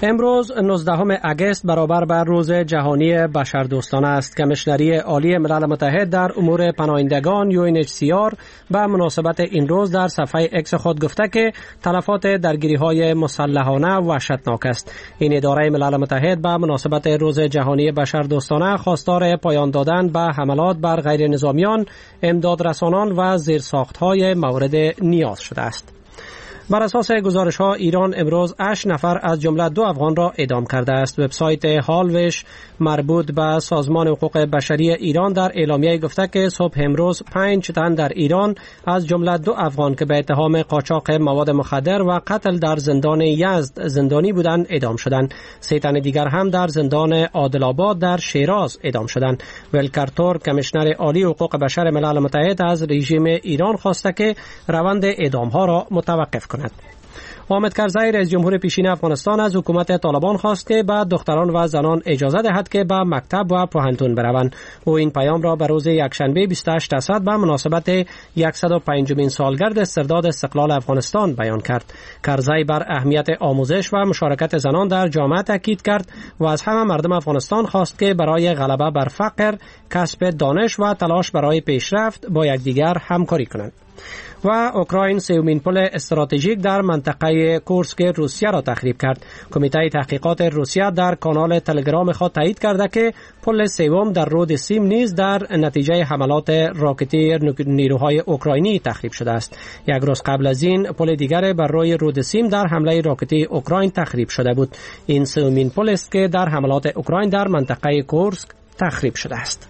امروز 19 اگست برابر بر روز جهانی بشردوستانه است. کمیشنری عالی ملل متحد در امور پناهندگان UNHCR به مناسبت این روز در صفحه اکس خود گفته که تلفات درگیری‌های مسلحانه وحشتناک است. این اداره ملل متحد به مناسبت روز جهانی بشردوستانه خواستار پایان دادن به حملات بر غیر نظامیان، امداد رسانان و زیرساخت‌های مورد نیاز شده است. بر اساس گزارش ها ایران امروز 8 نفر از جمله 2 افغان را اعدام کرده است. وبسایت هالوش مربوط به سازمان حقوق بشری ایران در اعلامیه گفته که صبح امروز 5 تن در ایران از جمله 2 افغان که به اتهام قاچاق مواد مخدر و قتل در زندان یزد زندانی بودند اعدام شدند. 3 تن دیگر هم در زندان عادل آباد در شیراز اعدام شدند. ولکر تورک کمیشنر عالی حقوق بشر ملل متحد از رژیم ایران خواسته که روند اعدام ها را متوقف کند. حامد کرزی رئیس جمهور پیشین افغانستان از حکومت طالبان خواست که به دختران و زنان اجازه دهد که به مکتب و پوهنتون بروند. او این پیام را به روز یکشنبه 28 اسد به مناسبت 105مین سالگرد استرداد استقلال افغانستان بیان کرد. کرزی بر اهمیت آموزش و مشارکت زنان در جامعه تاکید کرد و از همه مردم افغانستان خواست که برای غلبه بر فقر، کسب دانش و تلاش برای پیشرفت با یکدیگر همکاری کنند. و اوکراین سومین پل استراتژیک در منطقه کورسک روسیه را تخریب کرد. کمیته تحقیقات روسیه در کانال تلگرام خود تایید کرده که پل سوم در رود سیم نیز در نتیجه حملات راکتی نیروهای اوکراینی تخریب شده است. یک روز قبل از این پل دیگر بر روی رود سیم در حمله راکتی اوکراین تخریب شده بود. این سومین پل است که در حملات اوکراین در منطقه کورسک تخریب شده است.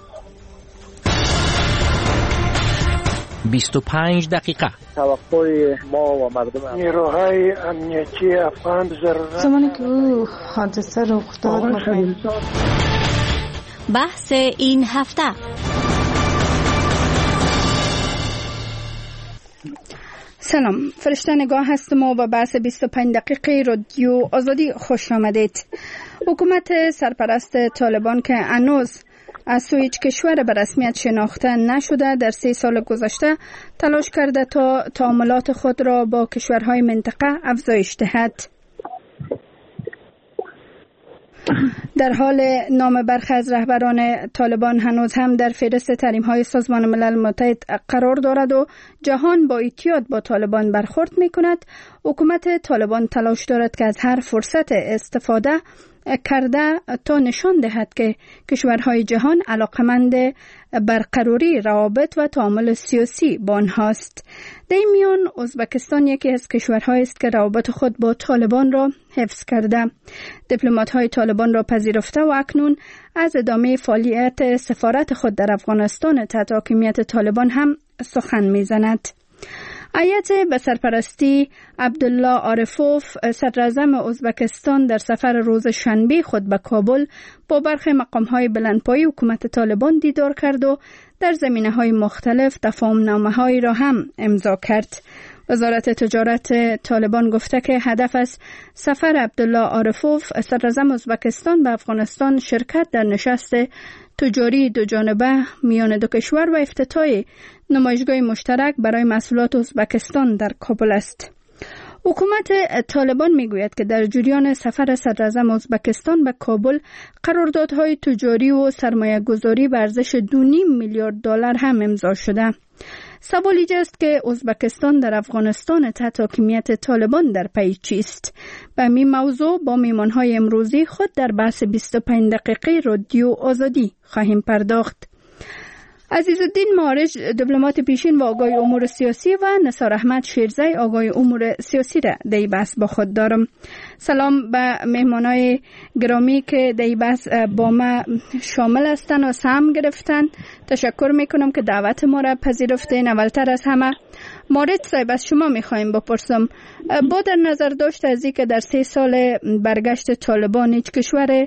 25 دقیقه توقع ما و مردم نیروهای امنیتی افغان ضرورت زمانی که او حادثه رخ داد بحث این هفته. سلام، فرشته نگاه هستم و به بحث 25 دقیقه رادیو آزادی خوش آمدید. حکومت سرپرست طالبان که هنوز از سوی هیچ کشور به رسمیت شناخته نشده در 3 سال گذشته تلاش کرده تا تعاملات خود را با کشورهای منطقه افزایش دهد. در حال نام برخی از رهبران طالبان هنوز هم در فهرست تحریم‌های سازمان ملل متحد قرار دارد و جهان با احتیاط با طالبان برخورد می‌کند. حکومت طالبان تلاش دارد که از هر فرصت استفاده کرده تا نشان دهد که کشورهای جهان علاقمند برقراری روابط و تعامل سیاسی با آنهاست. در این میان ازبکستان یکی از کشورهایی است که روابط خود با طالبان را حفظ کرده. دیپلمات‌های طالبان را پذیرفته و اکنون از ادامه فعالیت سفارت خود در افغانستان تحت حاکمیت طالبان هم سخن می‌زند. هیئت به سرپرستی عبدالله عارفوف صدراعظم ازبکستان در سفر روز شنبه خود به کابل با برخی مقام‌های بلندپایه حکومت طالبان دیدار کرد و در زمینه‌های مختلف تفاهم‌نامه‌هایی را هم امضا کرد. وزارت تجارت طالبان گفته که هدف از سفر عبدالله عارفوف صدراعظم ازبکستان به افغانستان شرکت در نشست تجاری دو جانبه میان دو کشور و افتتاح نمایشگاه مشترک برای محصولات ازبکستان در کابل است. حکومت طالبان میگوید که در جریان سفر صدراعظم ازبکستان به کابل قراردادهای تجاری و سرمایه گذاری به ارزش 2.5 میلیارد دلار هم امضا شده. سوال اینجاست که ازبکستان در افغانستان تحت حاکمیت طالبان در پی چیست؟ به این موضوع با میهمان‌های امروزی خود در بحث 25 دقیقه رادیو آزادی خواهیم پرداخت. عزیزالدین معارج دیپلمات پیشین و آگاه امور سیاسی و نثار احمد شیرزی آگاه امور سیاسی را در این بحث با خود دارم. سلام به مهمانای گرامی که در این بحث با ما شامل هستند و سهم گرفتن. تشکر میکنم که دعوت ما را پذیرفتین. اولتر از همه معارج صاحب از شما میخوایم بپرسم، با در نظر داشت از اینکه در 3 سال برگشت طالبان هیچ کشور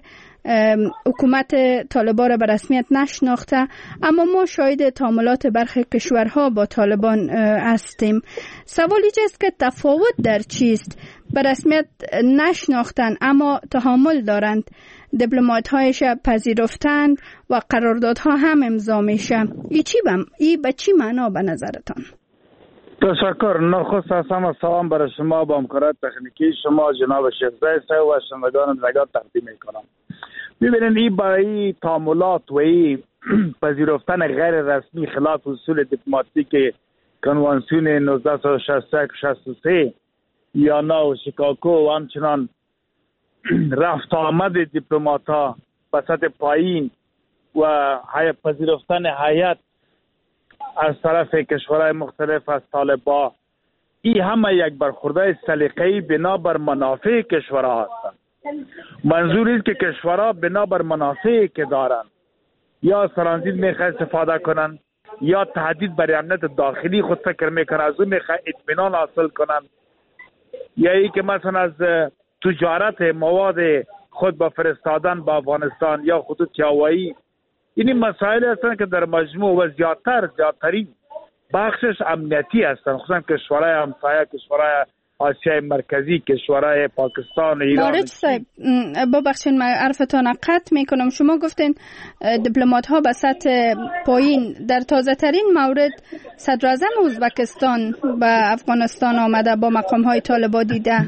حکومت طالبان را به رسمیت نشناخته، اما ما شاهد تعاملات برخی کشورها با طالبان هستیم. سوال اینجاست که تفاوت در چیست؟ به رسمیت نشناختن اما تعامل دارند، دیپلمات‌هایش پذیرفتند و قراردادها هم امضا میشه. ای به چی معنا به نظرتان؟ تشکر. نخست از همه سلام برای شما با همکاران تکنیکی شما جناب شیخ زی صاحب و شنوندگان نگاه تقدیم میکنم. ببینید این برای تعاملات و این پذیرفتن غیر رسمی خلاف اصول دیپلماتیک کنوانسیون 1963 یا نو شیکاگو و همچنان رفت آمد دیپلمات‌ها به سطح پایین و پذیرفتن هیئت از طرف کشورهای مختلف از طالبان، این همه یک برخورده سلیقه‌ای بنابر منافع کشورها هستند. منظور است که کشورها بنابر منافعی که دارند یا ترانزیت میخواه استفاده کنند یا تهدید برای امنیت داخلی خود فکر میکنند، از اون میخواه اطمینان حاصل کنند، یا ای که مثلا از تجارت مواد خود با فرستادن با افغانستان یا خطوط هوایی. این مسائل هستند که در مجموع و زیادترین بخشش امنیتی هستند، خصوصا کشورهای همسایه، کشورهای آسیای مرکزی، کشورهای پاکستان، ایران. مارج صاحب ببخشید من حرفتان قطع میکنم. شما گفتین دیپلمات ها به سطح پایین در تازه ترین مورد صدر اعظم ازبکستان به افغانستان آمده با مقام های طالبان دیده.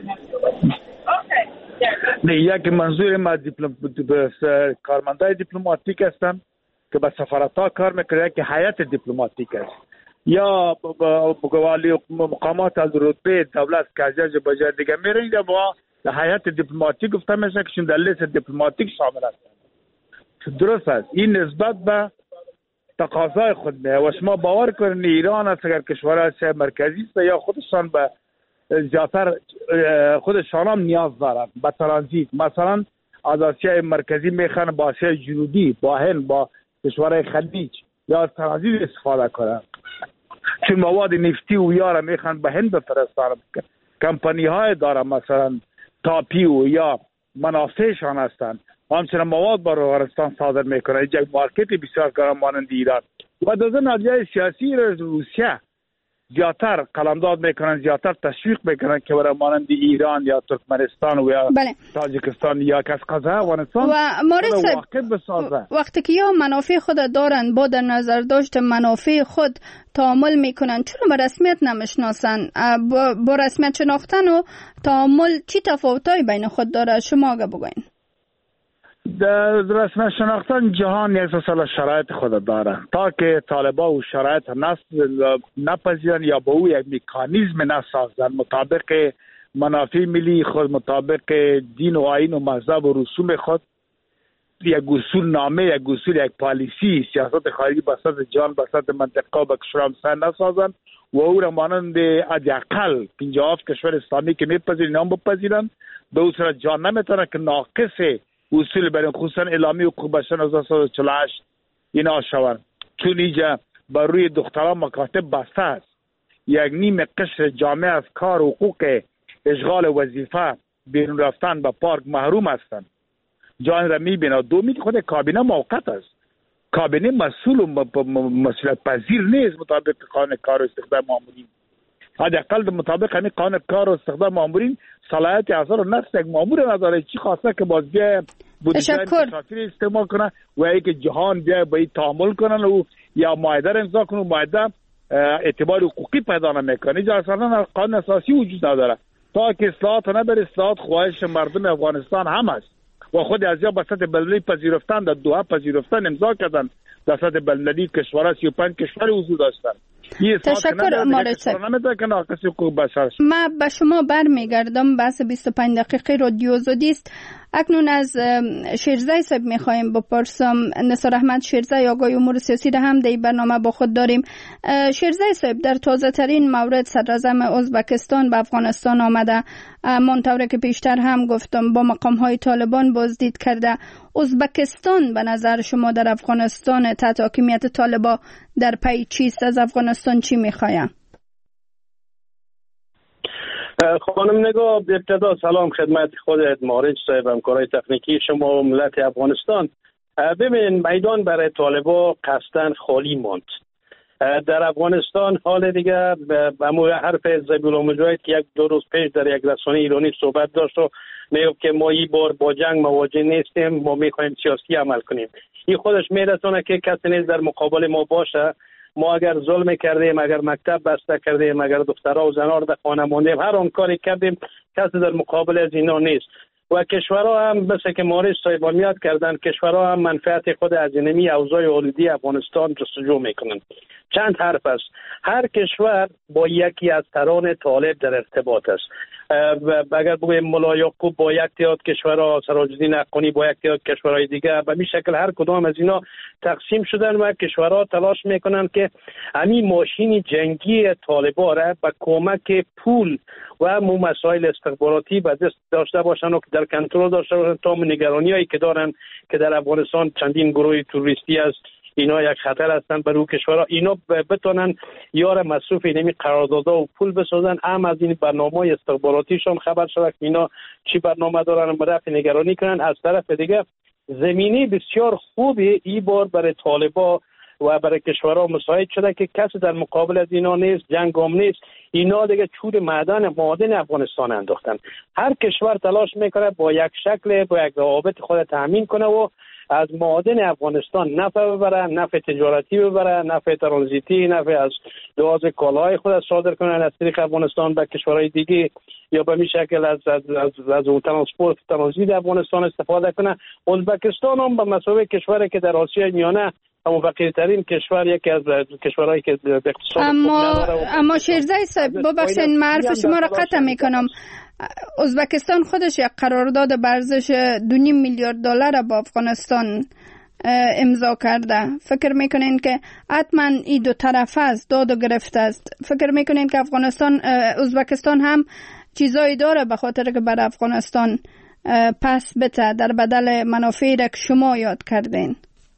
نه، یک منظور ما کارمندای دیپلماتیک هستند که به سفارت‌ها کار میکنه که هیئت دیپلماتیک است یا والی مقامات از رتبه دولت که از جای جای دیگه میرن یا با هیئت دیپلماتیک گفته میشه که در لیست دیپلماتیک شامل هستند. درست است. این نسبت به تقاضای خود میه و شما باور کنید ایران است اگر کشورهای آسیای مرکزی است یا خودشان به زیادتر خودشان هم نیاز دارند به ترانزیت، مثلا از آسیای مرکزی میخوان با آسیای جنوبی، با هند، با کشورهای خلیج یا از ترانزیت استفاده کنند، چون مواد نفتی و یارا میخوان به هند بفرستند. کمپانی های دارن مثلا تاپیو یا منافعشان هستند، همچنین مواد برای افغانستان صادر میکنه. یک مارکت بسیار گران مانند ایران و در نتیجه سیاسی روسیه زیادتر قلمداد میکنن، زیادتر تشویق میکنن که برای مانند ایران یا ترکمنستان و یا تاجیکستان یا کشور افغانستان و واقع بسازه. وقتی که یا منافع خود دارن با در نظر داشت منافع خود تعامل میکنن، چرا به رسمیت نمیشناسن؟ با رسمیت شناختن و تعامل چی تفاوتایی بین خود داره؟ شما اگه بگوین. در رسم شناختن جهان یک سال شرایط خود داره تا که طالبان و شرایط نپذیرن یا با او یک مکانیزم نسازن مطابق منافع ملی خود، مطابق دین و آیین و مذهب و رسوم خود، یک اصول نامه، یک اصول، یک پالیسی سیاست خارجی بساط جهان بساط منطقه و کشور همسایه نسازن و او را مانند حداقل 57 کشور اسلامی که میپذیرن نام بپذیرن. به او صورت جهان نمیتونه که ناقص اصول برای خصوصا اعلامی حقوق بشر 1948 اینا شوند، چون اینجا بر روی دختران مکاتب بسته است. یک نیم قشر جامعه از کار و حقوق اشغال وظیفه بیرون رفتن به پارک محروم هستند. جان را میبینه. دومی که خود کابینه موقت است، کابینه مسئول و مسئولیت پذیر نیست مطابق قانون کار و استخدام مامورین. حداقل مطابق همین قانون کار و استخدام مامورین صلاحیت احضار و نفس یک مامور نداره. چی خواسته که باز بیا بودجه مسافر استعمال کنه و اینکه جهان بیا با این تعامل کنن و یا معاهده را امضا کنه و معاهده اعتبار حقوقی پیدا نمیکنه. اینجا اصلا قانون اساسی وجود نداره. تا که اصلاحات نبره، اصلاحات خواهش مردم افغانستان هم است و خود از یا به سطح بین‌المللی پذیرفتن، در دوحه پذیرفتن امضا کردن، در سطح بین‌المللی کشورها 35 کشور حضور داشتن. تشکر مارج صاحب. من به شما برمیگردم. بحث 25 دقیقه رادیو آزادی است. اکنون از شیرزی صاحب میخوایم بپرسم. نثار احمد شیرزی آگاه امور سیاسی را هم در این برنامه با خود داریم. شیرزی صاحب، در تازه ترین مورد صدر اعظم ازبکستان به افغانستان آمده، منطوره که پیشتر هم گفتم با مقام های طالبان بازدید کرده. ازبکستان به نظر شما در افغانستان تحت حاکمیت طالبان در پی چیست؟ از افغانستان چی میخواین؟ خانم نگاه، ابتدا سلام خدمت خودت مارج صاحب، همکارای تکنیکی شما و ملت افغانستان. ببین، میدان برای طالبان قصداً خالی ماند. در افغانستان حال دیگه به حرف ذبیح‌الله مجاهد که یک دو روز پیش در یک رسانه ایرانی صحبت داشت و میگفت که ما این بار با جنگ مواجه نیستیم، ما میخوایم سیاسی عمل کنیم. این خودش میرسونه که کسی نیست در مقابل ما باشه. ما اگر ظلم کردیم، اگر مکتب بسته کردیم، اگر دخترها و زنها را در خانه ماندیم، هر آن کاری کردیم، کسی در مقابل از اینا نیست. و کشورها هم مثل که مارش صاحبان یاد کردن، کشورها هم منفعت خود از اینمی اوضاع آلودی افغانستان جستجو میکنن. چند حرف است. هر کشور با یکی از تران طالب در ارتباط است. اگر بگویم ملا یعقوب با یک تعداد کشورها، سراج الدین حقانی با یک تعداد کشورهای دیگه، به این شکل هر کدام از اینا تقسیم شدن و کشورها تلاش میکنن که همین ماشین جنگی طالبان را به کمک پول و مسائل استخباراتی به دست داشته باشن و در کنترل داشته باشن تا نگرانیایی که دارن که در افغانستان چندین گروه توریستی است، اینا یک خطر هستن برای کشورها، اینا بتونن یار مصروف اینمی قراردادها و پول بسازن. هم از این برنامه‌های استخباراتیشون خبر شد که اینا چی برنامه دارن و رفع نگرانی کنن. از طرف دیگه زمینی بسیار خوبی این بار برای طالبا و برای کشورها مساعد شده که کسی در مقابل از اینا نیست، جنگ هم نیست. اینا دیگه چور معادن افغانستان انداختن. هر کشور تلاش میکنه با یک شکل، با یک روابط خود تامین کنه و از معادن افغانستان نفع ببره، نفع تجارتی ببره، نفع ترانزیتی، نفع از لحاظ کالاهای خود صادر کنن از طریق افغانستان به کشورهای دیگه، یا به این شکل از اون ترانسپورت ترانزیت افغانستان استفاده کنه. ازبکستان هم به مثابه کشوری که در آسیای میانه اما فقیرترین کشور، یکی از کشورهایی که اقتصاد اما شیرزای صاحب ببخشید معرف شما را قطع میکنم. ازبکستان خودش یک قرارداد ارزش 2.5 میلیارد دلار با افغانستان امضا کرده. فکر میکنین که حتما این دو طرف است، داد و گرفت است؟ فکر میکنین که ازبکستان هم چیزایی داره به خاطر که بر افغانستان پس بته در بدل منافعی را که شما یاد کردین؟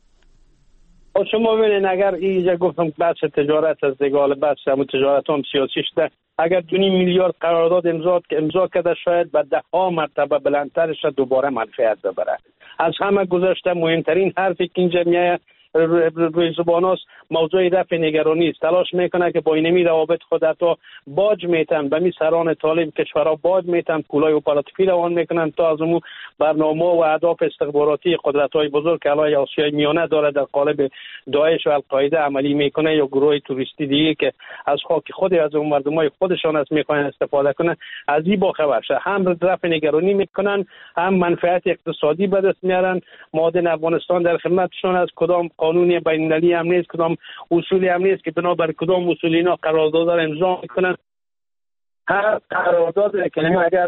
شما ببینید اگر اینجا گفتم بحث تجارت از دیگه، بحث همون تجارت هم سیاسی شده، اگر 2.5 میلیارد قرارداد امضا کرده شاید به 10 مرتبه بلندترش دوباره منفعت ببره. از همه گذشته مهمترین حرفی که اینجا میایه روی زبان است موضوع رفع نگرانی است. تلاش میکنه که با اینمی روابط خود تا باج میتن به می سران طالب کشورها باج میتن، پولای اپراتیفی روان میکنن تا از اون برنامه و اهداف استخباراتی قدرت‌های بزرگ که الان آسیای میانه داره در قالب داعش و القاعده عملی میکنه یا گروه توریستی دیگه که از خاک خود از اون مردمای خودشان از میخوان استفاده کنن، از این با خبر شه. هم رفع نگرانی میکنن، هم منفعت اقتصادی به دست میارن. معادن افغانستان در خدمتشون از کدام قانونی بین‌المللی هم نیست، کدام اصولی هم نیست که بنابر کدام اصولی اینا قرارداد را امضا میکنن. هر قرارداد کلمه اگر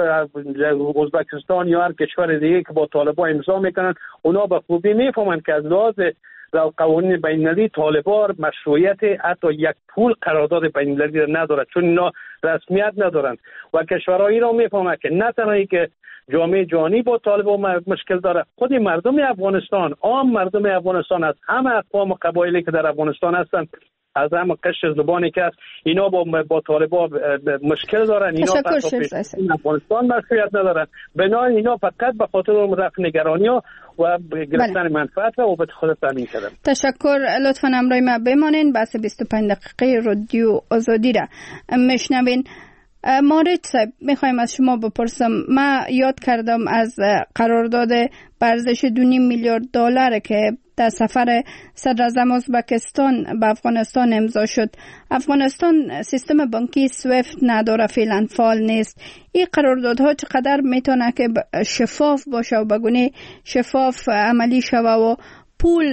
ازبکستان یا هر کشور دیگه که با طالبان امضا میکنن، اونا به خوبی میفهمن که از لحاظ قوانین بین‌المللی طالبان مشروعیت حتی یک پول قرارداد بین‌المللی را ندارد، چون اینا رسمیت ندارن و کشورها این را میفهمن که نه تنها که جامعه جهانی با طالبان مشکل داره، خود مردم افغانستان، عام مردم افغانستان، از همه اقوام و قبایلی که در افغانستان هستند، از همه قشر زبانی که هست، اینا با طالبان مشکل دارن. اینا افغانستان مشروعیت ندارن. بنابراین اینا فقط به خاطر رفع نگرانی ها و گرفتن منفعت و به خود تامین کردن. تشکر. لطفاً همراه ما بمانین. بحث 25 دقیقه رادیو آزادی را میشنوین. مارج صاحب میخوایم از شما بپرسم، ما یاد کردم از قرارداد ارزش 2.5 میلیارد دلار که در سفر صدراعظم ازبکستان به افغانستان امضا شد. افغانستان سیستم بانکی سویفت نداره، فعلا فعال نیست. این قراردادها چقدر میتونه که شفاف باشه و بگونه شفاف عملی شوه و پول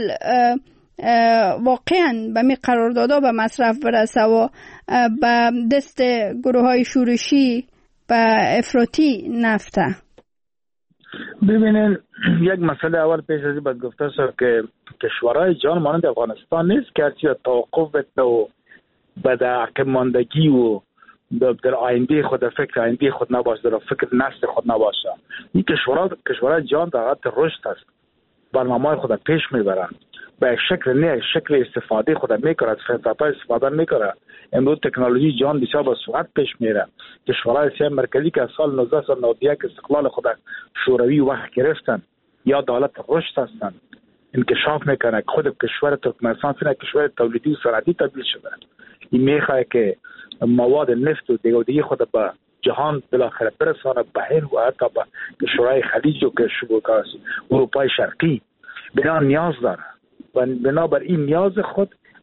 واقعا به می قراردادها به مصرف برسه و به دست گروه های شورشی و افراطی نفته؟ ببینین یک مسئله اول پیش از این باید گفته شد که کشورهای جان مانند افغانستان نیست که هرچی توقف بده و به در عقب ماندگی و در آینده خود فکر آینده خود نباشه، در فکر نسل خود نباشه. این کشورهای جان در حالت رشد است، برنامه‌های خود پیش میبرن به شکل نه شکل استفاده خود میکنه، از فرصت‌ها استفاده میکنه. امروز تکنولوژی جان بسیار با سرعت پیش میره. کشورهای آسیای مرکزی که از سال 1991 استقلال خود شوروی وقت گرفتن یا دولت رشد هستن، انکشاف میکنه. خود کشور ترکمنستان فعلا کشور تولیدی و صنعتی تبدیل شده. این میخواد که مواد نفت و دیگه خود به جهان بالاخره برسانه، به هند و حتی به کشورهای خلیج و اروپای شرقی. بنا نیاز داره و بنابر این نیاز خود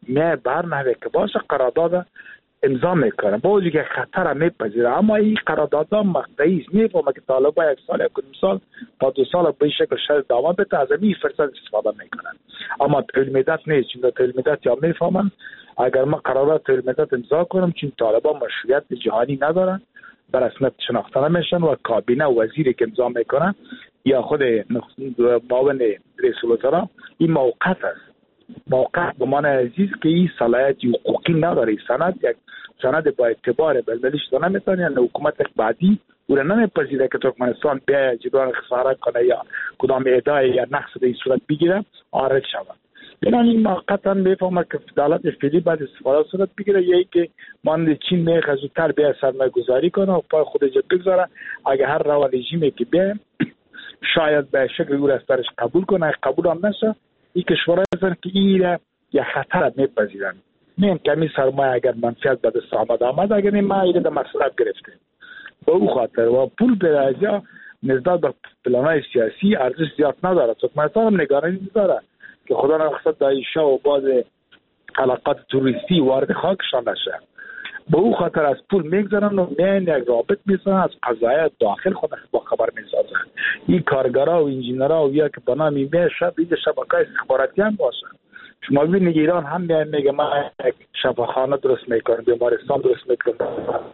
میای بر نحوه که باشه قرارداد امضا میکنه، با وجود که خطر میپذیره، اما این قراردادها مقطعی است. میفهمه که طالبا یک سال، یک سال تا 2 سال به شکل شرط دوام بده، از این فرصت استفاده میکنن. اما طول مدت نیست، چون طول مدت یا میفهمن اگر ما قرارداد طول مدت امضا کنم، چون طالبا مشروعیت جهانی ندارن، به رسمیت شناخته نمیشن و کابینه وزیری که امضا میکنن یا خود معاون رئیس الوزراء این موقت است. موقت به معنی عزیز که این صلاحیت حقوقی نداره. سند یک سند با اعتبار بلبلی شده نمیتونه، یعنی حکومت بعدی او را نمیپذیره که ترکمنستان بیا جبران خسارت کنه یا کدام ادعای یا نقص به این صورت بگیره آرد شود. یعنی این موقتا میفهمه که دولت فعلی بعد استفاده صورت بگیره، یا که مانند چین میخواد زودتر بیا سرمایه گذاری کنه و پای خودش بگذاره. اگه هر روا رژیمی که بیا شاید به شکل او را سرش قبول کنه، قبول هم نشه، این کشورها هستن که این را یا خطر میپذیرن. نه کمی سرمایه اگر منفعت به دست آمد اگر این ما ایره در مصرف گرفته به او خاطر و پول به ازیا نسبت به پلانهای سیاسی ارزش زیاد نداره. ترکمنستان هم نگرانی داره که خدا نخواست داعش و بعض علاقات توریستی وارد خاکشان نشه. به او خاطر از پول میگذارن و میان یک رابط میسازن، از قضایای داخل خود با خبر میسازن. این کارگرها و انجینرها و یا که بنا میشه این شبکه‌های استخباراتی هم باشن. شما ببینید ایران هم میگه ما یک شفاخانه درست میکنیم، بیمارستان درست میکنیم،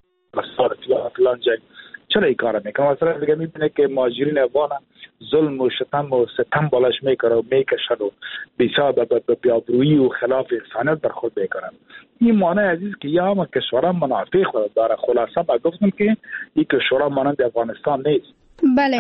فلان جای. چرا این کارا میکنه؟ مثلا دیگه میبینه که مهاجرین افغان ظلم و شتم و ستم بالاش میکنه و میکشن و بسیار به بیابرویی و خلاف انسانیت برخورد میکنن. این معنی عزیز که یا هم کشورها منافع خود داره. خلاصه با گفتم که این کشورها مانند افغانستان نیست. بله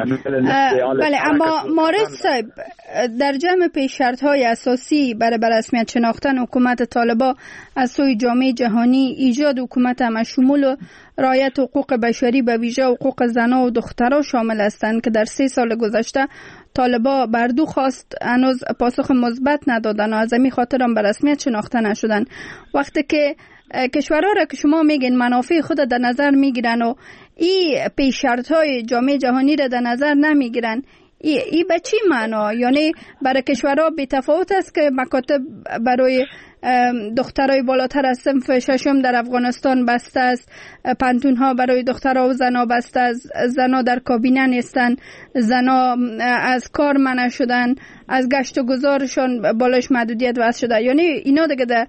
اما مارد صاحب، در جمع پیش شرط های اساسی برای رسمیت شناختن حکومت طالبان از سوی جامعه جهانی ایجاد حکومت همشمول و رعایت حقوق بشری به ویژه حقوق زنان و دختران شامل هستند که در 3 سال گذشته طالبان بر دو خواست هنوز پاسخ مثبت ندادن و از همین خاطر هم به رسمیت شناخته نشدن. وقتی که کشورها را که شما میگین منافع خود در نظر میگیرن و این پیش شرط های جامعه جهانی را در نظر نمیگیرن، این به چی معنا؟ یعنی برای کشورها بی تفاوت است که مکاتب برای دخترای بالاتر از صنف 6 در افغانستان بسته است، پانتون ها برای دخترها و زنا بسته است، زنا در کابینه نیستن، زنا از کار منع شدن، از گشت و گذارشان بالاش محدودیت وضع شده. یعنی اینا دیگه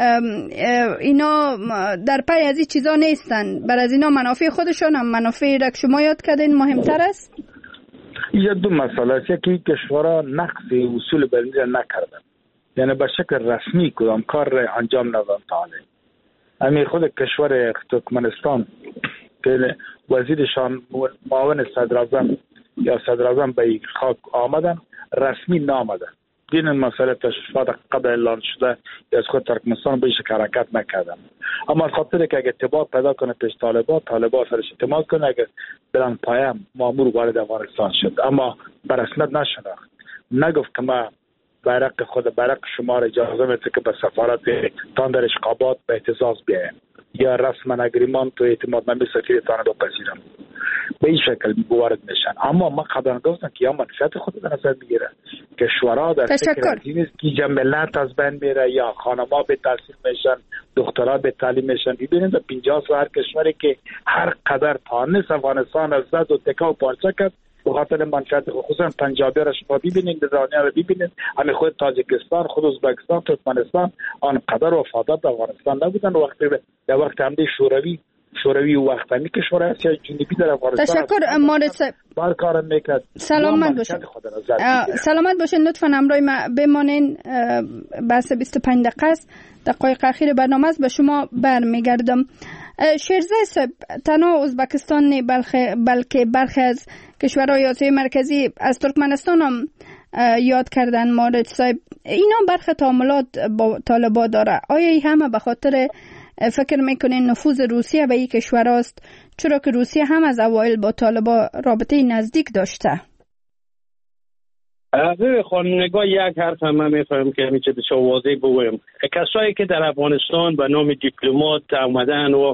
اینا در پی از این چیزا نیستن. بر از اینا منافع خودشان هم منافع را که شما یاد کردین مهمتر است. یه دو مسئله است. یکی کشورها نقض اصول بلدی نکردن، یعنی به شکل رسمی کدام کار را انجام ندادن. همین خود کشور ترکمنستان که وزیرشان معاون صدراعظم یا صدراعظم به خاک آمدن رسمی نامدن. این مسئله تشریفات قبل اعلان شده از خود ترکمنستان به شکل حرکت نکردن. اما از خاطر که اگه اعتبار پیدا کنه پیش طالبان سرش اعتماد کنه، اگه برن پایم مامور وارد افغانستان شد، اما به رسمیت نشناخت، نگفت که ما بیرق شما را اجازه میده که به سفارت تان در اشقابات به اعتزاز بیایم یا رسما اگریمان تو اعتماد نمی سفیرتان رو بپذیرم. به این شکل وارد میشن. اما ما قبلا گفتم که یا منفعت خود در نظر میگیره، کشورها در فکر از این است که جملت از بین میره یا خانم‌ها به تحصیل میشن، دخترها به تعلیم میشن. ببینید در 50 سال هر کشوری که هر قدر تانست افغانستان از زد و تکا و پارچه کرد به خاطر منفعت خصوصا پنجابی را شما ببینید، ایرانی را ببینید، همین خود تاجیکستان، خود ازبکستان، ترکمنستان آنقدر وفادار به افغانستان نبودن. در وقت حمله شوروی و وقت همی کشور آسیای جنوبی در افغانستان. تشکر مارد صاحب. بار کارم میکرد. سلامت باشین. سلامت باشین. لطفاً همراه ما بمانین. بحث 25 دقیقه است. دقایق اخیر برنامه است. به شما برمیگردم. شیرزه صاحب، تنها ازبکستان نه بلکه برخی از کشورهای آسیای مرکزی از ترکمنستان هم یاد کردن. مارد صاحب، اینا برخی تعاملات با طالبان داره. آیا این همه به خاطر فکر میکنین نفوذ روسیه به این کشور است، چرا که روسیه هم از اوایل با طالبان رابطه نزدیک داشته؟ خانم نگاه یک حرف هم میفهم که میشه بسیار واضح بگویم. کسایی که در افغانستان به نام دیپلمات آمدن و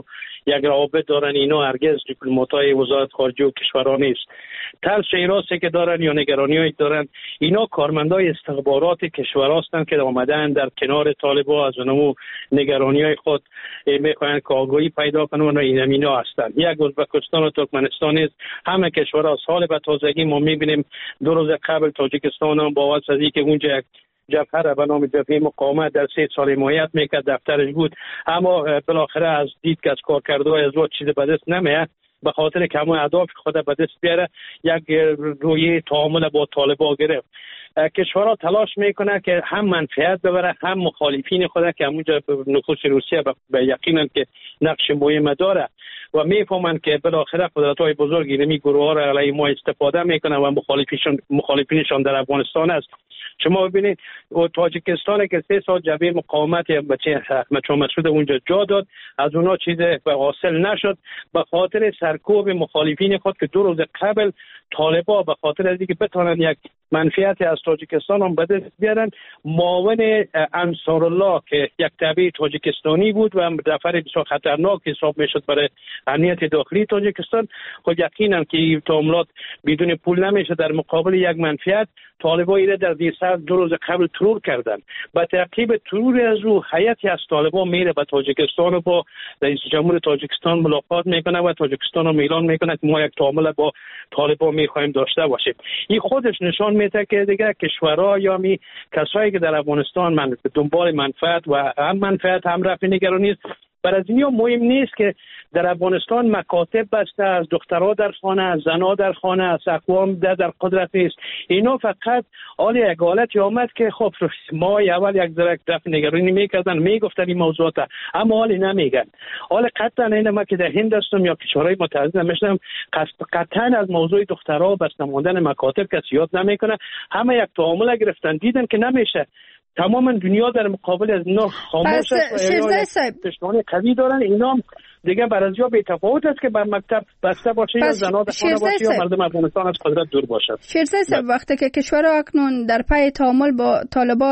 یک روابط دارن. اینا هرگز دیپلمات‌های وزارت خارجه و کشورها نیست. ترس راستی که دارن یا نگرانی‌ای دارن، اینا کارمندای استخبارات کشورها هستند که آمدن در کنار طالبان از اونمو نگرانی‌های خود میخواهند که آگاهی پیدا کنن و اینا هستند. یک ازبکستان و ترکمنستان است. همه کشورها از حال به تازگی ما می‌بینیم 2 روز قبل تاجیکستان هم با واسطه از اینکه اونجا یک جبهه به نام جبهه مقاومت در 3 سال حمایت میکرد دفترش بود، اما بالاخره از دید که از کارکردهای از چیز به دست نمیاد، به خاطر که همون اهداف خود به دست بیاره یک رویه تعامل با طالبان گرفت. کشورها تلاش میکنه که هم منفعت ببره هم مخالفین خود که همونجا نفوذ روسیه به یقینا که نقش مهم داره و میفهمن که بالاخره قدرت‌های بزرگی نمی گروه‌ها را علیه ما استفاده میکنن و مخالفینشان در افغانستان است. شما ببینید تاجیکستان که 3 سال جبهه مقاومت بچه احمد شاه مسعود اونجا جا داد، از اونا چیز حاصل نشد به خاطر سرکوب مخالفین خود که 2 روز قبل طالبان به خاطر از اینکه بتونن یک منفعت از تاجیکستان هم به دست بیارن، معاون انصارالله که یک تابع تاجیکستانی بود و دفعه بسیار خطرناک حساب میشد برای امنیت داخلی تاجیکستان، خود یقینا که این تعاملات بدون پول نمیشه در مقابل یک منفعت. طالبان ایره در دیسر 2 روز قبل ترور کردن. با تعقیب ترور از او هیئتی از طالبان میره به تاجیکستان و با رئیس جمهور تاجیکستان ملاقات میکنه و تاجیکستان رو اعلان میکنه که ما یک تعامل با طالبان میخوایم داشته باشیم. این خودش نشان میده که دیگه کشورها یا کسایی که در افغانستان دنبال منفعت و هم منفعت هم رفع نگرانی است، برای اینیا مهم نیست که در افغانستان مکاتب بسته، از دخترها در خانه، از زنها در خانه، از اقوام در قدرت نیست. اینا فقط یک حالتی آمد که خب ما اول یک ذره رفع نگرانی میکردن، میگفتن این موضوعات، اما حالی نمیگن. حال قطعا این ما که در هند هستم یا کشورهای متحده میشنم، قطعا از موضوع دخترها بسته ماندن مکاتب کسی یاد نمیکنه. همه یک تعامل گرفتن، دیدن که نمیشه. تماما دنیا در مقابل از اینا خاموش است و پشتوانه قوی دارن. اینا دیگه برازیا به تفاوت است که بر مکتب بسته باشه یا زنا در خانه باشه یا مردم افغانستان از قدرت دور باشد. شیرزای صاحب، وقتی که کشورها اکنون در پی تعامل با طالبان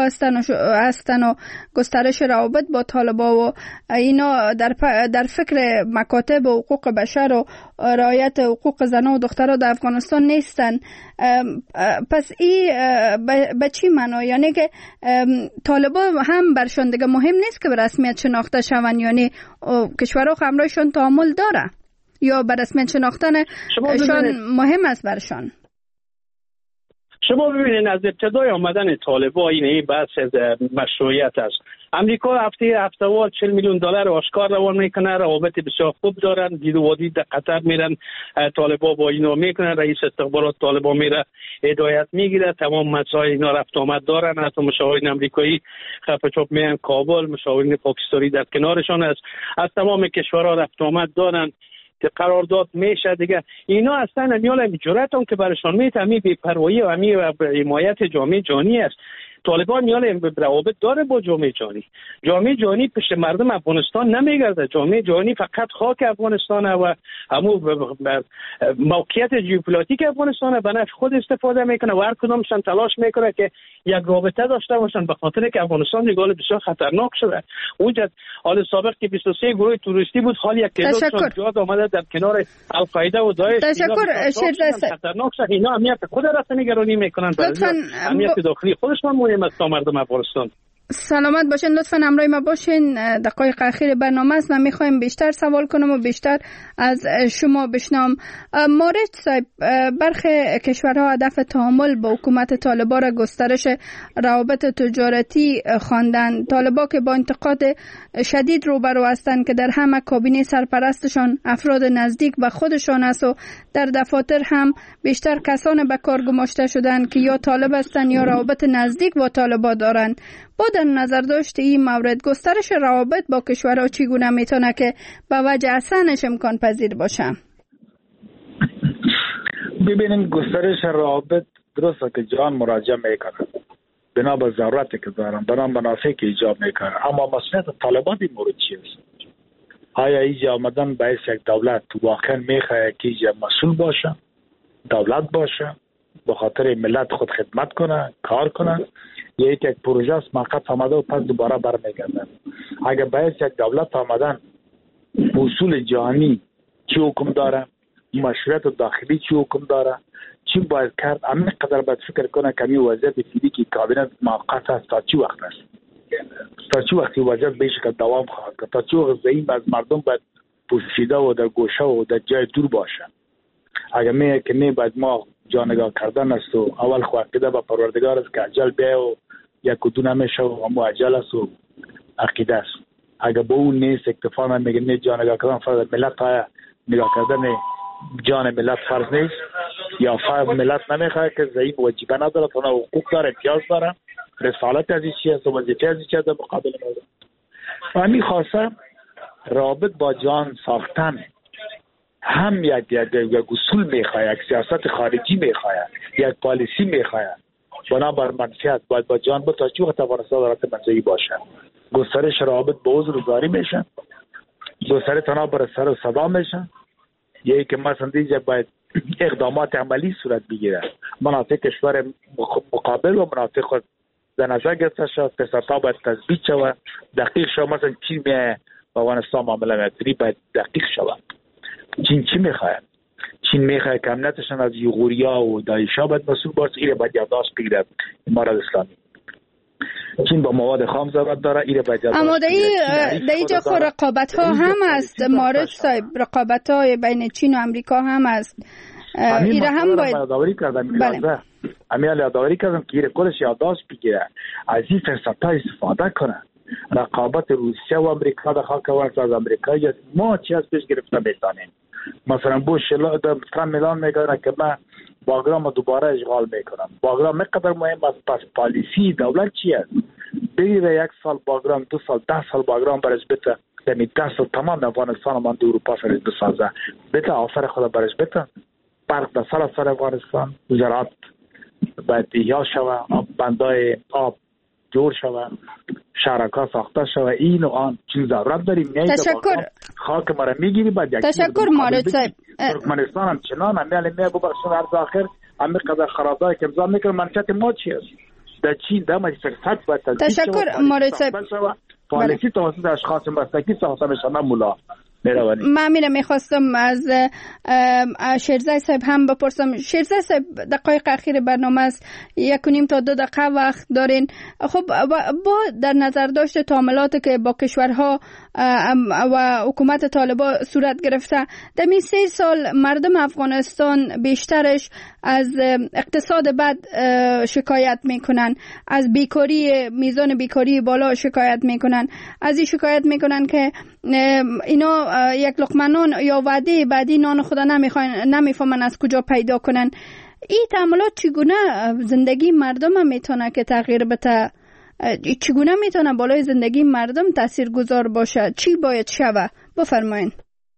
هستن و گسترش روابط با طالبان و اینا در فکر مکاتب و حقوق بشر و رعایت حقوق زنان و دخترها در افغانستان نیستن، پس این به چی معنا؟ یعنی که طالبان هم برشان دیگه مهم نیست که به رسمیت شناخته شون، یعنی کشورها همراهشون تعامل داره یا به رسمیت شناختنشان مهم است برشان؟ شما ببینید از ابتدای آمدن طالبان این بحث مشروعیت است. امریکا هفته 40 میلیون دلار آشکار روان میکنه، روابط بسیار خوب دارن، دید و وادید در قطر میرن، طالبان با اینا میکنن، رئیس استخبارات طالبان میره هدایت میگیره، تمام مسائل اینا رفت آمد دارن، حتی مشاورین امریکایی خفه چوب میان کابل، مشاورین پاکستانی در کنارشان است، از تمام کشورها رفت آمد دارن که قرارداد میشه دیگه. اینا اصلا امیال جرأتون که برشان میتمی بی‌پروایی و همی حمایت جامعه جهانی است. طالبان میال روابط داره با جامعه جهانی. جامعه جهانی پشت مردم افغانستان نمیگرده. جامعه جهانی فقط خاک افغانستانه و همون موقعیت ژئوپلیتیک افغانستانه به نفع خود استفاده میکنه و هر کدامشون تلاش میکنه که یک رابطه داشته باشن، به خاطر که افغانستان دیگه بسیار خطرناک شده. اونجا حال سابق که 23 گروه توریستی بود، حال یک تعداد زیاد آمده در کنار القاعده و داعش. خطرناک شده. اینا امنیت خود را نگرانی میکنن، امنیت داخلی خودشون مهم است تا مردم افغانستان. سلامت باشین، لطفاً همراه ما باشین. دقایق اخیر برنامه است، من میخوایم بیشتر سوال کنم و بیشتر از شما بشنوم. مارج صاحب، برخی کشورها هدف تعامل با حکومت طالبان را گسترش روابط تجارتی خواندن. طالبان که با انتقاد شدید روبرو هستند که در همه کابینه سرپرستشان افراد نزدیک به خودشان است و در دفاتر هم بیشتر کسان به کار گماشته شدند که یا طالب هستند یا روابط نزدیک با طالبان دارند. با در نظر داشت این مورد، گسترش روابط با کشورها چگونه میتونه که به وجه اصلش امکان پذیر باشه؟ ببینید گسترش روابط درسته که جهان مراجعه میکنه بنا به ضرورتی که دارن، بنا به منافعی که ایجاب میکنه، اما مسئولیت طالبان این مورد چیست؟ آیا اینجا آمدن باعث یک دولت واقعا میخواه که اینجا مسئول باشه، دولت باشه، به خاطر ملت خود خدمت کنه، کار کنه، یا یک پروژه است موقت آمده و پس دوباره برمیگردن؟ اگر باید یک دولت آمدن اصول جهانی چی حکم داره، مشروعیت داخلی چی حکم داره، چی باید کرد. همین قدر باید فکر کنه که این وضعیت فعلی که کابینت موقت است تا چی وقت است، تا چی وقتی وضعیت به شکل دوام خواهد کرد، تا چی وقت زعیم از مردم باید پوشیده و در گوشه و در جای دور باشه. اگر میگه که نه باید ما جانگاه کردن است و اول خواهده به پروردگار است که عجل بیا و یک و دو نمیشه و همو عجل است و عقیده است. اگر با اون نیست اکتفا من میگه نه جانگاه کردن فرض ملت های نگاه کردن جان ملت فرض نیست یا فرض ملت نمیخواه که ضعیف وجیبه نداره، تنها حقوق داره، امتیاز داره، رسالت از این چی است و وظیفه از این چی است در مقابل مردم. همین خواسته رابط با جان ساختن هم یک اصول میخواه، یک سیاست خارجی میخواه، یک پالیسی میخواه. بنابر منفیت باید با جان تا چی وقت افغانستان دارد منزعی باشه. گسترش روابط با عذر گزاری میشه، گسترش تنها بر سر و صدا میشه. یکی که مثلا دیگه باید اقدامات عملی صورت بگیره، مناطق کشور مقابل و مناطق خود در نظر گرفته شد، پسرتا باید تثبیت شود، دقیق شود. مثلا چین میه با افغانستان معامله میکنی باید دقیق شود. چین چی میخواه؟ چین میخواه که امنیتشان از یغوریا و داعشا باید مسئول باشه، ایره باید یادداشت بگیره امارات اسلامی. چین با مواد خام ضرورت داره، ایره باید یادداشت اما در اینجا خود رقابت ها هم است مارج صاحب، رقابت های بین چین و امریکا هم است. ایره هم باید یادآوری کردم، همین یادآوری کردم که ایره کلش یادداشت بگیره، از این فرصت‌ها استفاده کنه. رقابت روسیه و امریکا در خاک افغانستان از امریکا ما چی از پیش گرفته میتونیم. مثلا بوش ترامپ اعلان میکنه که من باگرام دوباره اشغال میکنم. باگرام مقدار مهم است، پس پالیسی دولت چی است؟ بگیره 1 سال باگرام، 2 سال، 10 سال باگرام برش بته، یعنی 10 سال تمام افغانستان من دو اروپا فرش بسازه، بته آفر خدا برش بته، برق در سر افغانستان، زراعت باید احیا شوه، بندای آب جور شوه، شرکا ساخته شوه، این و آن چیز ضرورت داریم. تشکر. خاک مرا میگیری بعد یک تشکر مارج صاحب. ترکمنستان هم چنان همیالی می ببخشن عرض آخر همه قدر خرابای که امضا میکنه. منشأت ما چی است؟ در چین در مجلس باید تشکر مارج صاحب. پالیسی توسط اشخاص مستقی ساخته میشن ملا میروانی. من میخواستم از شیرزای صاحب هم بپرسم. شیرزای صاحب دقایق اخیر برنامه است، 1.5 تا 2 دقیقه وقت دارین. خب با در نظر داشت تعاملاتی که با کشورها و حکومت طالبان صورت گرفته، در این 3 سال مردم افغانستان بیشترش از اقتصاد بد شکایت میکنن، از بیکاری، میزان بیکاری بالا شکایت میکنن، از این شکایت میکنن که اینا یک لقمه نان یا وعده بعدی نان خدا نمیفهمن از کجا پیدا کنن. این تعاملات چگونه زندگی مردم میتونه که تغییر بده؟ چگونه میتونه بالای زندگی مردم تاثیرگذار باشه؟ چی باید شوه؟ بفرمایین.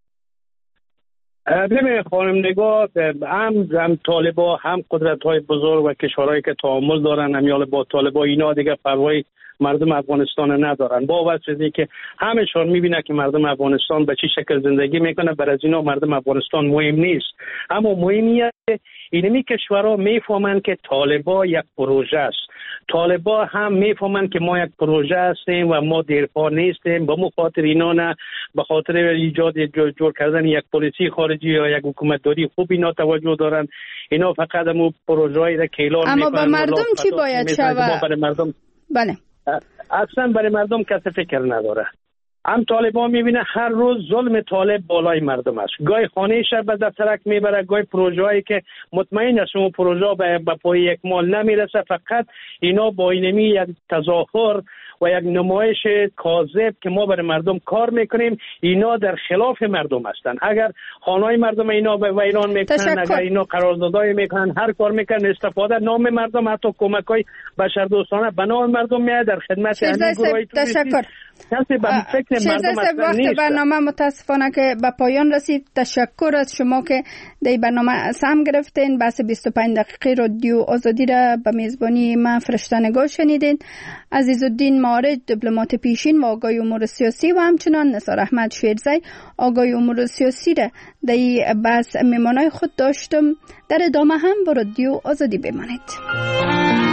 ببین خانم نگاه، هم طالبا هم قدرت های بزرگ و کشورهایی که تعامل دارن همیال با طالبا، اینا دیگه پروای مردم افغانستان ندارن. با وجه از اینکه همشون میبینه که مردم افغانستان به چه شکل زندگی میکنه، برای از اینا مردم افغانستان مهم نیست. اما مهمیه اینمی کشورها میفهمن که طالبا یک پروژه است. طالبا هم میفهمن که ما یک پروژه هستیم و ما دیرپا نیستیم. به خاطر اینا نه، به خاطر ایجاد جور کردن یک پلیسی خارجی یا یک حکومتداری خوب اینا توجه دارن. اینا فقط همون پروژه‌ای را که اعلان میکنن. اما با مردم چی باید شود؟ برای مردم بله اصلا برای مردم کسی فکر نداره. هم طالبان میبینه هر روز ظلم طالب بالای مردم است. گاهی خانه‌اش به دفترک میبره، گاهی پروژه‌ای که مطمئن است اون پروژه به پای یک مال نمیرسه. فقط اینا با اینمی یک تظاهر و یک نمایش کاذب که ما برای مردم کار میکنیم، اینا در خلاف مردم هستند. اگر خانه‌های مردم اینا به ویران میکنن، اگر اینا قراردادای میکنن، هر کار میکنن، استفاده نام مردم، حتی کمک‌های بشردوستانه به نام مردم میاد در خدمت همین گروهای توریستی. کسی به فکر مردم اصلا نیست. وقت برنامه متاسفانه که به پایان رسید. تشکر از شما که در برنامه سهم گرفتین. بحث 25 دقیقه رادیو آزادی را به میزبانی من فرشته نگاه شنیدین. عزیزالدین مارج، دیپلمات پیشین و آگاه امور سیاسی، و همچنان نثار احمد شیرزای، آگاه امور سیاسی را در بحث میمانای خود داشتم. در ادامه هم با رادیو آزادی بمانید.